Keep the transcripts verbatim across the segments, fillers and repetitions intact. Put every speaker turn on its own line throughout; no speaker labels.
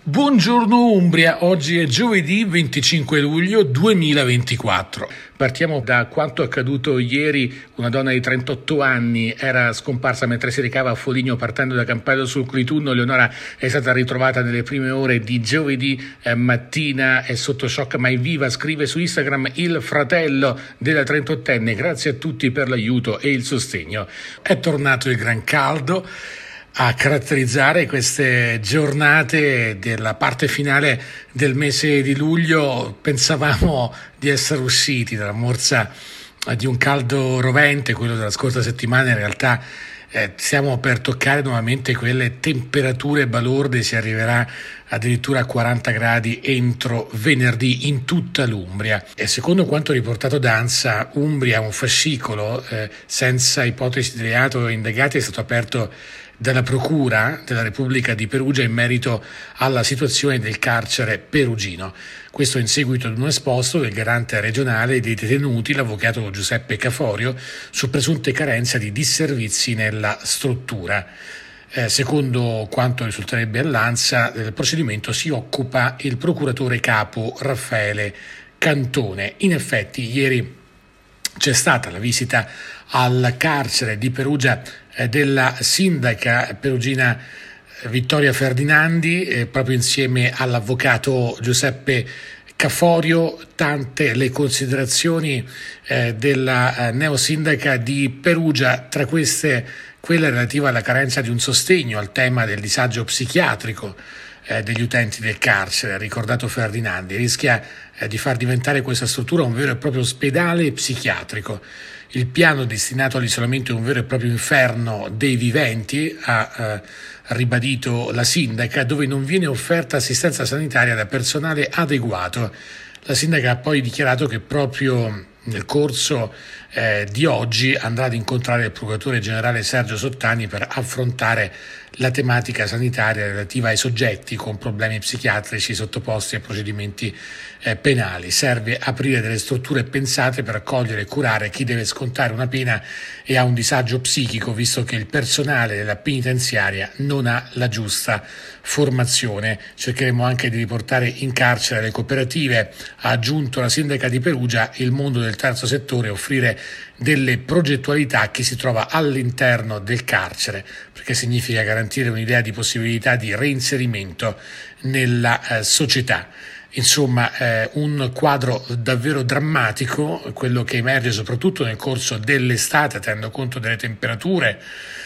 Buongiorno Umbria, oggi è giovedì venticinque luglio duemilaventiquattro. Partiamo da quanto accaduto ieri. Una donna di trentotto anni era scomparsa mentre si recava a Foligno partendo da Campello sul Clitunno. Leonora è stata ritrovata nelle prime ore di giovedì eh, mattina, è sotto shock ma è viva, scrive su Instagram il fratello della trentottenne. Grazie a tutti per l'aiuto e il sostegno. È tornato il gran caldo a caratterizzare queste giornate della parte finale del mese di luglio. Pensavamo di essere usciti dalla morsa di un caldo rovente, quello della scorsa settimana. In realtà eh, stiamo per toccare nuovamente quelle temperature balorde, si arriverà addirittura a quaranta gradi entro venerdì in tutta l'Umbria. E secondo quanto riportato da ANSA Umbria, un fascicolo eh, senza ipotesi di reato indagati è stato aperto dalla Procura della Repubblica di Perugia in merito alla situazione del carcere perugino. Questo in seguito ad un esposto del garante regionale dei detenuti, l'avvocato Giuseppe Caforio, su presunte carenze di disservizi nella struttura. Eh, secondo quanto risulterebbe all'ANSA, del procedimento si occupa il procuratore capo Raffaele Cantone. In effetti ieri c'è stata la visita al carcere di Perugia eh, della sindaca perugina Vittoria Ferdinandi, eh, proprio insieme all'avvocato Giuseppe Caforio. Tante le considerazioni eh, della eh, neosindaca di Perugia, tra queste quella relativa alla carenza di un sostegno al tema del disagio psichiatrico eh, degli utenti del carcere. Ha ricordato Ferdinandi, rischia eh, di far diventare questa struttura un vero e proprio ospedale psichiatrico. Il piano destinato all'isolamento è un vero e proprio inferno dei viventi, ha eh, ribadito la sindaca, dove non viene offerta assistenza sanitaria da personale adeguato. La sindaca ha poi dichiarato che proprio nel corso eh, di oggi andrà ad incontrare il procuratore generale Sergio Sottani per affrontare la tematica sanitaria relativa ai soggetti con problemi psichiatrici sottoposti a procedimenti eh, penali. Serve aprire delle strutture pensate per accogliere e curare chi deve scontare una pena e ha un disagio psichico, visto che il personale della penitenziaria non ha la giusta formazione. Cercheremo anche di riportare in carcere le cooperative, ha aggiunto la sindaca di Perugia, il mondo del terzo settore, offrire delle progettualità a chi si trova all'interno del carcere, perché significa garantire un'idea di possibilità di reinserimento nella eh, società. Insomma, eh, un quadro davvero drammatico, quello che emerge soprattutto nel corso dell'estate, tenendo conto delle temperature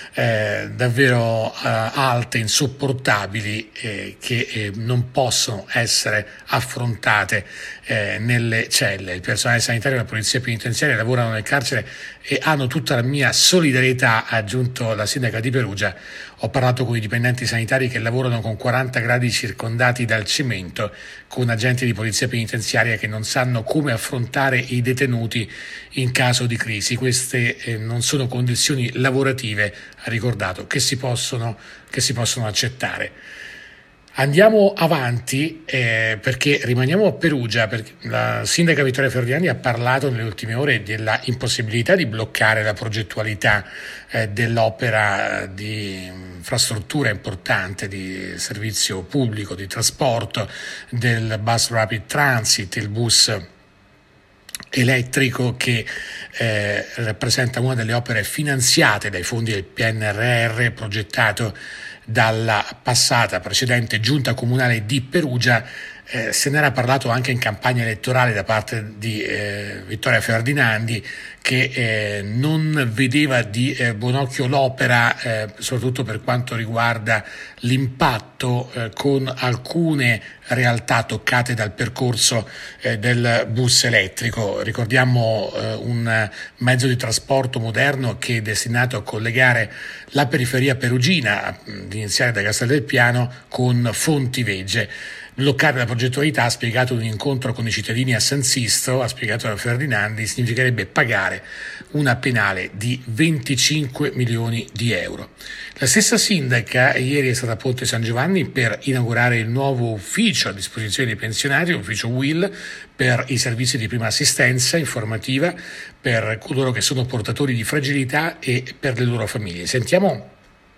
eh, davvero eh, alte, insopportabili, eh, che eh, non possono essere affrontate eh, nelle celle. Il personale sanitario e la polizia penitenziaria lavorano nel carcere e hanno tutta la mia solidarietà, ha aggiunto la sindaca di Perugia. Ho parlato con i dipendenti sanitari che lavorano con quaranta gradi circondati dal cemento, con agenti di polizia penitenziaria che non sanno come affrontare i detenuti in caso di crisi. Queste eh, non sono condizioni lavorative, ha ricordato, che si possono, che si possono accettare. Andiamo avanti eh, perché rimaniamo a Perugia, perché la sindaca Vittoria Ferdinandi ha parlato nelle ultime ore della impossibilità di bloccare la progettualità eh, dell'opera di infrastruttura importante di servizio pubblico, di trasporto, del Bus Rapid Transit, il bus elettrico che eh, rappresenta una delle opere finanziate dai fondi del P N R R, progettato dalla passata precedente giunta comunale di Perugia. Eh, se n'era parlato anche in campagna elettorale da parte di eh, Vittoria Ferdinandi, che eh, non vedeva di eh, buon occhio l'opera, eh, soprattutto per quanto riguarda l'impatto eh, con alcune realtà toccate dal percorso eh, del bus elettrico. Ricordiamo eh, un mezzo di trasporto moderno che è destinato a collegare la periferia perugina, ad iniziare da Castel del Piano, con Fontivegge. Bloccare la progettualità, ha spiegato in un incontro con i cittadini a San Sisto, ha spiegato da Ferdinandi, significherebbe pagare una penale di venticinque milioni di euro. La stessa sindaca ieri è stata a Ponte San Giovanni per inaugurare il nuovo ufficio a disposizione dei pensionati, l'ufficio W I L, per i servizi di prima assistenza informativa per coloro che sono portatori di fragilità e per le loro famiglie. Sentiamo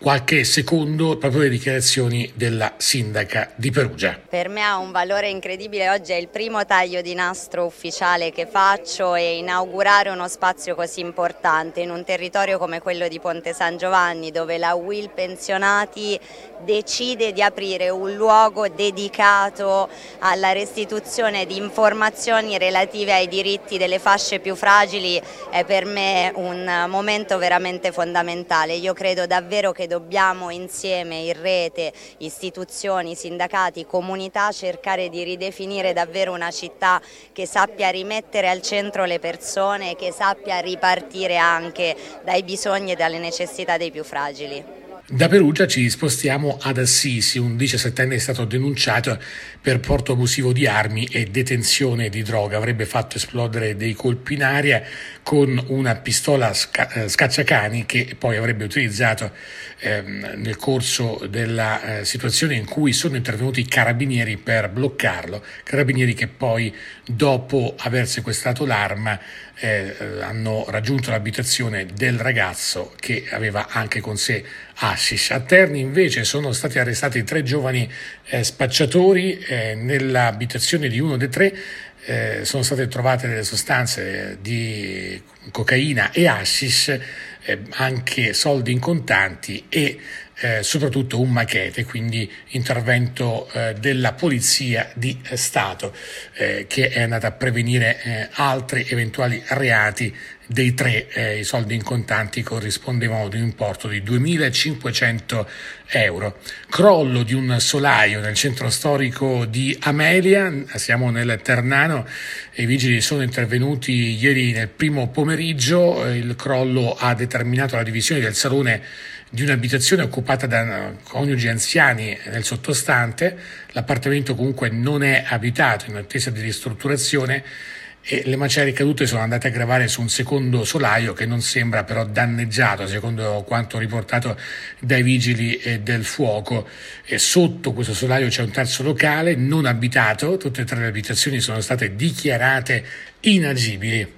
qualche secondo proprio le dichiarazioni della sindaca di Perugia.
Per me ha un valore incredibile, oggi è il primo taglio di nastro ufficiale che faccio e inaugurare uno spazio così importante in un territorio come quello di Ponte San Giovanni, dove la U I L Pensionati decide di aprire un luogo dedicato alla restituzione di informazioni relative ai diritti delle fasce più fragili. È per me un momento veramente fondamentale. Io credo davvero che dobbiamo insieme in rete, istituzioni, sindacati, comunità, cercare di ridefinire davvero una città che sappia rimettere al centro le persone, che sappia ripartire anche dai bisogni e dalle necessità dei più fragili.
Da Perugia ci spostiamo ad Assisi. Un diciassettenne è stato denunciato per porto abusivo di armi e detenzione di droga. Avrebbe fatto esplodere dei colpi in aria con una pistola sca- scacciacani che poi avrebbe utilizzato ehm, nel corso della eh, situazione in cui sono intervenuti i carabinieri per bloccarlo. Carabinieri che poi, dopo aver sequestrato l'arma, eh, hanno raggiunto l'abitazione del ragazzo che aveva anche con sé hashish. A Terni invece sono stati arrestati tre giovani eh, spacciatori eh, nell'abitazione di uno dei tre. Eh, sono state trovate delle sostanze di cocaina e hashish, eh, anche soldi in contanti e eh, soprattutto un machete, quindi intervento eh, della polizia di Stato eh, che è andata a prevenire eh, altri eventuali reati. Dei tre eh, i soldi in contanti corrispondevano ad un importo di duemilacinquecento euro. Crollo di un solaio nel centro storico di Amelia, siamo nel Ternano, i vigili sono intervenuti ieri nel primo pomeriggio. Il crollo ha determinato la divisione del salone di un'abitazione occupata da coniugi anziani nel sottostante. L'appartamento comunque non è abitato, in attesa di ristrutturazione, e le macerie cadute sono andate a gravare su un secondo solaio che non sembra però danneggiato, secondo quanto riportato dai vigili del fuoco. E sotto questo solaio c'è un terzo locale non abitato. Tutte e tre le abitazioni sono state dichiarate inagibili.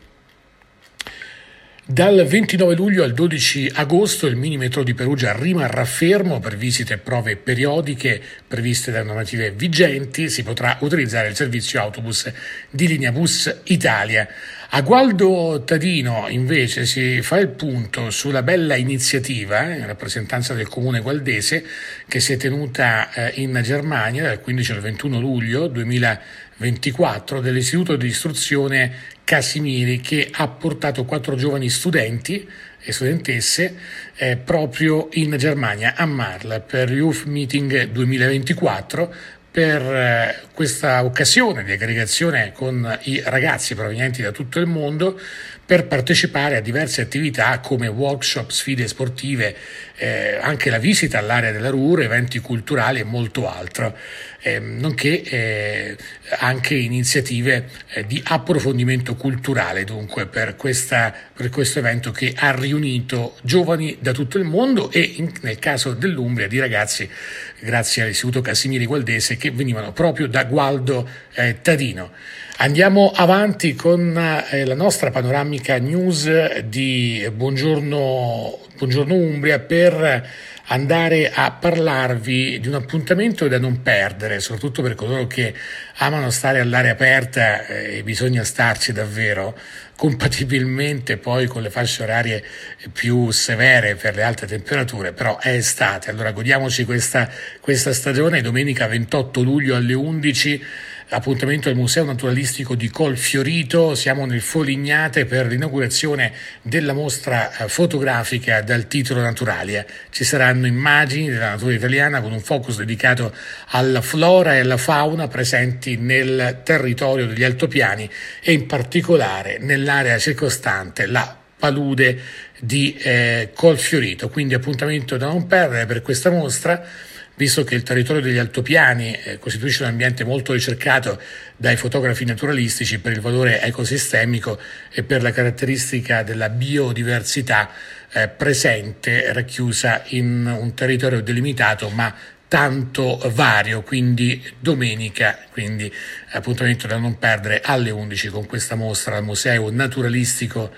Dal ventinove luglio al dodici agosto il mini-metro di Perugia rimarrà fermo per visite e prove periodiche previste da normative vigenti. Si potrà utilizzare il servizio autobus di linea Bus Italia. A Gualdo Tadino invece si fa il punto sulla bella iniziativa in rappresentanza del comune gualdese che si è tenuta in Germania dal quindici al ventuno luglio duemilaventiquattro dell'Istituto di Istruzione Casimiri, che ha portato quattro giovani studenti e studentesse eh, proprio in Germania, a Marl, per Youth Meeting duemilaventiquattro, per eh, questa occasione di aggregazione con i ragazzi provenienti da tutto il mondo, per partecipare a diverse attività come workshop, sfide sportive, eh, anche la visita all'area della Ruhr, eventi culturali e molto altro, eh, nonché eh, anche iniziative eh, di approfondimento culturale, dunque per, questa, per questo evento che ha riunito giovani da tutto il mondo e in, nel caso dell'Umbria di ragazzi grazie all'Istituto Casimiri Gualdese che venivano proprio da Gualdo eh, Tadino. Andiamo avanti con eh, la nostra panoramica news di Buongiorno, Buongiorno Umbria per andare a parlarvi di un appuntamento da non perdere, soprattutto per coloro che amano stare all'aria aperta e eh, bisogna starci davvero, compatibilmente poi con le fasce orarie più severe per le alte temperature, però è estate, allora godiamoci questa, questa stagione. Domenica ventotto luglio alle undici appuntamento al Museo Naturalistico di Colfiorito, siamo nel Folignate per l'inaugurazione della mostra fotografica dal titolo Naturalia. Ci saranno immagini della natura italiana con un focus dedicato alla flora e alla fauna presenti nel territorio degli altopiani e in particolare nell'area circostante la palude di eh, Colfiorito, quindi appuntamento da non perdere per questa mostra, visto che il territorio degli altopiani eh, costituisce un ambiente molto ricercato dai fotografi naturalistici per il valore ecosistemico e per la caratteristica della biodiversità eh, presente, racchiusa in un territorio delimitato ma tanto vario. Quindi domenica, quindi appuntamento da non perdere alle undici con questa mostra al Museo Naturalistico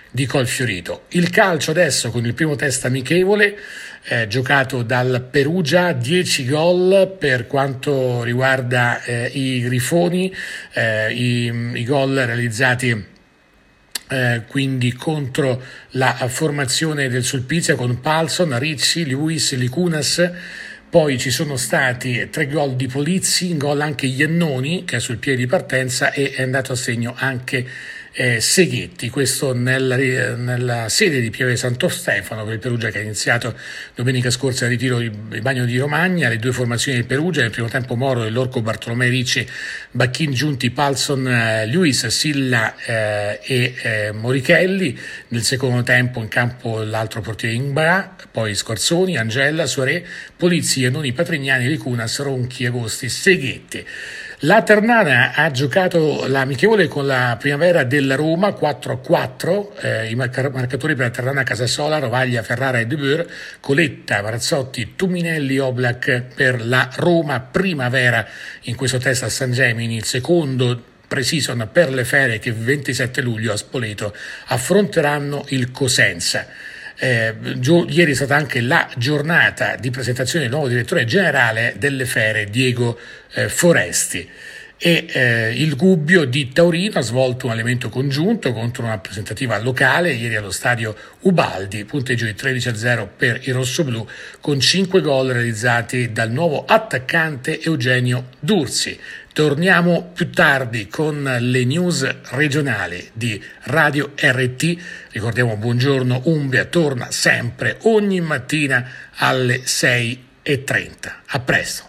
di Colfiorito. Il calcio adesso con il primo test amichevole eh, giocato dal Perugia, dieci gol per quanto riguarda eh, i grifoni, eh, i, i gol realizzati Eh, quindi contro la formazione del Sulpizia con Palsson, Ricci, Lewis, Licunas. Poi ci sono stati tre gol di Polizzi, in gol anche Iannoni che è sul piede di partenza, e è andato a segno anche eh, Seghetti, questo nella, nella sede di Pieve Santo Stefano per il Perugia, che ha iniziato domenica scorsa il ritiro di Bagno di Romagna. Le due formazioni del Perugia: nel primo tempo Moro e l'Orco, Bartolomei, Ricci, Bacchin, Giunti, Palsson, eh, Lewis, Silla eh, e eh, Morichelli. Nel secondo tempo in campo l'altro portiere Ingbra, poi Scorzoni, Angella, Soaré, Polizzi, Iannoni, Patrignani, Licunas, Ronchi, Agosti, Seghetti. La Ternana ha giocato l'amichevole con la Primavera della Roma quattro a quattro, eh, i marcatori per la Ternana: Casasola, Rovaglia, Ferrara e De Boer, Coletta, Marazzotti, Tuminelli, Oblak per la Roma Primavera. In questo test a San Gemini, il secondo pre-season per le Fere, che il ventisette luglio a Spoleto affronteranno il Cosenza. Eh, gio- ieri è stata anche la giornata di presentazione del nuovo direttore generale delle Fere, Diego eh, Foresti, e eh, il Gubbio di Taurino ha svolto un allenamento congiunto contro una rappresentativa locale ieri allo stadio Ubaldi, punteggio di tredici a zero per i rossoblù, con cinque gol realizzati dal nuovo attaccante Eugenio Dursi. Torniamo più tardi con le news regionali di Radio R T. Ricordiamo Buongiorno Umbria torna sempre ogni mattina alle sei e trenta. A presto.